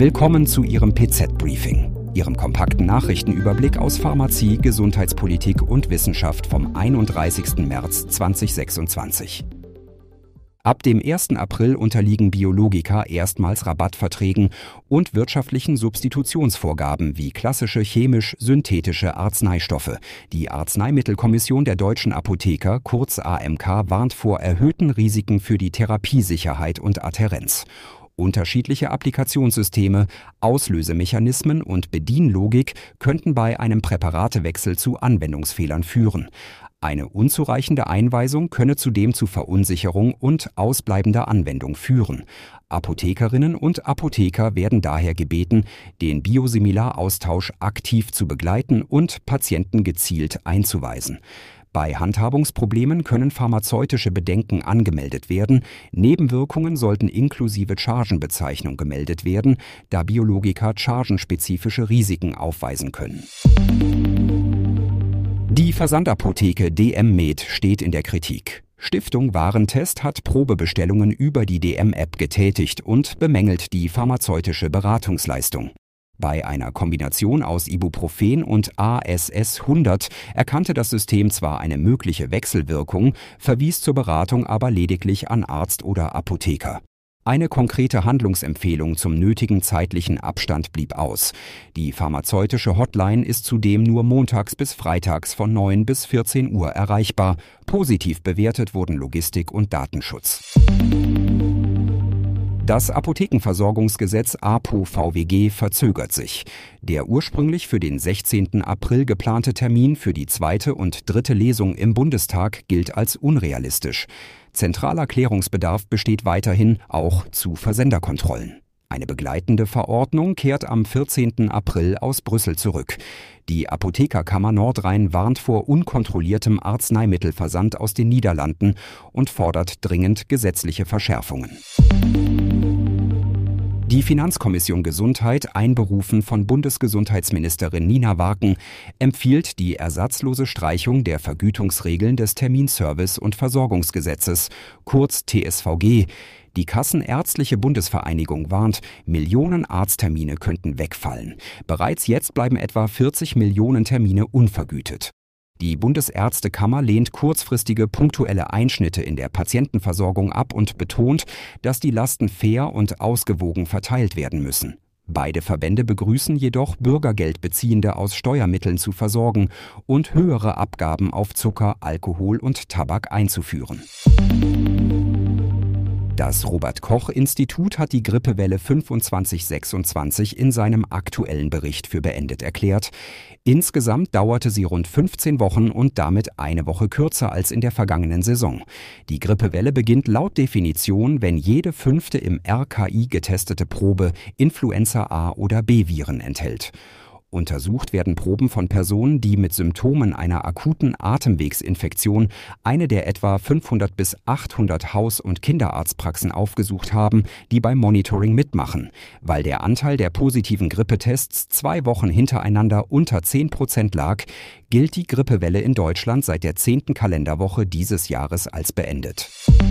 Willkommen zu Ihrem PZ-Briefing, Ihrem kompakten Nachrichtenüberblick aus Pharmazie, Gesundheitspolitik und Wissenschaft vom 31. März 2026. Ab dem 1. April unterliegen Biologika erstmals Rabattverträgen und wirtschaftlichen Substitutionsvorgaben wie klassische chemisch-synthetische Arzneistoffe. Die Arzneimittelkommission der Deutschen Apotheker, kurz AMK, warnt vor erhöhten Risiken für die Therapiesicherheit und Adhärenz. Unterschiedliche Applikationssysteme, Auslösemechanismen und Bedienlogik könnten bei einem Präparatewechsel zu Anwendungsfehlern führen. Eine unzureichende Einweisung könne zudem zu Verunsicherung und ausbleibender Anwendung führen. Apothekerinnen und Apotheker werden daher gebeten, den Biosimilaraustausch aktiv zu begleiten und Patienten gezielt einzuweisen. Bei Handhabungsproblemen können pharmazeutische Bedenken angemeldet werden. Nebenwirkungen sollten inklusive Chargenbezeichnung gemeldet werden, da Biologika chargenspezifische Risiken aufweisen können. Die Versandapotheke DM Med steht in der Kritik. Stiftung Warentest hat Probebestellungen über die DM-App getätigt und bemängelt die pharmazeutische Beratungsleistung. Bei einer Kombination aus Ibuprofen und ASS 100 erkannte das System zwar eine mögliche Wechselwirkung, verwies zur Beratung aber lediglich an Arzt oder Apotheker. Eine konkrete Handlungsempfehlung zum nötigen zeitlichen Abstand blieb aus. Die pharmazeutische Hotline ist zudem nur montags bis freitags von 9 bis 14 Uhr erreichbar. Positiv bewertet wurden Logistik und Datenschutz. Das Apothekenversorgungsgesetz APO-VWG verzögert sich. Der ursprünglich für den 16. April geplante Termin für die zweite und dritte Lesung im Bundestag gilt als unrealistisch. Zentraler Klärungsbedarf besteht weiterhin, auch zu Versenderkontrollen. Eine begleitende Verordnung kehrt am 14. April aus Brüssel zurück. Die Apothekerkammer Nordrhein warnt vor unkontrolliertem Arzneimittelversand aus den Niederlanden und fordert dringend gesetzliche Verschärfungen. Die Finanzkommission Gesundheit, einberufen von Bundesgesundheitsministerin Nina Warken, empfiehlt die ersatzlose Streichung der Vergütungsregeln des Terminservice- und Versorgungsgesetzes, kurz TSVG. Die Kassenärztliche Bundesvereinigung warnt, Millionen Arzttermine könnten wegfallen. Bereits jetzt bleiben etwa 40 Millionen Termine unvergütet. Die Bundesärztekammer lehnt kurzfristige punktuelle Einschnitte in der Patientenversorgung ab und betont, dass die Lasten fair und ausgewogen verteilt werden müssen. Beide Verbände begrüßen jedoch, Bürgergeldbeziehende aus Steuermitteln zu versorgen und höhere Abgaben auf Zucker, Alkohol und Tabak einzuführen. Das Robert-Koch-Institut hat die Grippewelle 25/26 in seinem aktuellen Bericht für beendet erklärt. Insgesamt dauerte sie rund 15 Wochen und damit eine Woche kürzer als in der vergangenen Saison. Die Grippewelle beginnt laut Definition, wenn jede 5. im RKI getestete Probe Influenza A- oder B-Viren enthält. Untersucht werden Proben von Personen, die mit Symptomen einer akuten Atemwegsinfektion eine der etwa 500 bis 800 Haus- und Kinderarztpraxen aufgesucht haben, die beim Monitoring mitmachen. Weil der Anteil der positiven Grippetests 2 Wochen hintereinander unter 10% lag, gilt die Grippewelle in Deutschland seit der 10. Kalenderwoche dieses Jahres als beendet.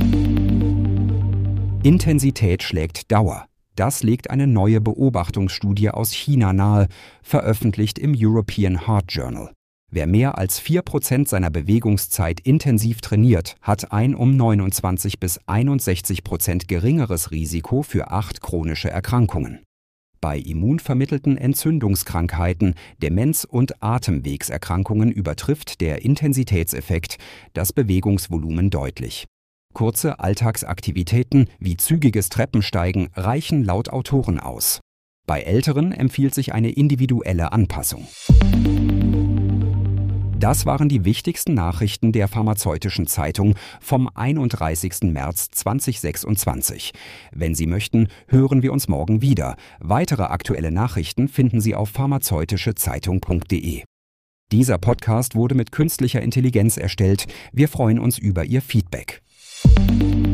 Intensität schlägt Dauer. Das legt eine neue Beobachtungsstudie aus China nahe, veröffentlicht im European Heart Journal. Wer mehr als 4% seiner Bewegungszeit intensiv trainiert, hat ein um 29 bis 61% geringeres Risiko für 8 chronische Erkrankungen. Bei immunvermittelten Entzündungskrankheiten, Demenz- und Atemwegserkrankungen übertrifft der Intensitätseffekt das Bewegungsvolumen deutlich. Kurze Alltagsaktivitäten wie zügiges Treppensteigen reichen laut Autoren aus. Bei Älteren empfiehlt sich eine individuelle Anpassung. Das waren die wichtigsten Nachrichten der Pharmazeutischen Zeitung vom 31. März 2026. Wenn Sie möchten, hören wir uns morgen wieder. Weitere aktuelle Nachrichten finden Sie auf pharmazeutischezeitung.de. Dieser Podcast wurde mit künstlicher Intelligenz erstellt. Wir freuen uns über Ihr Feedback.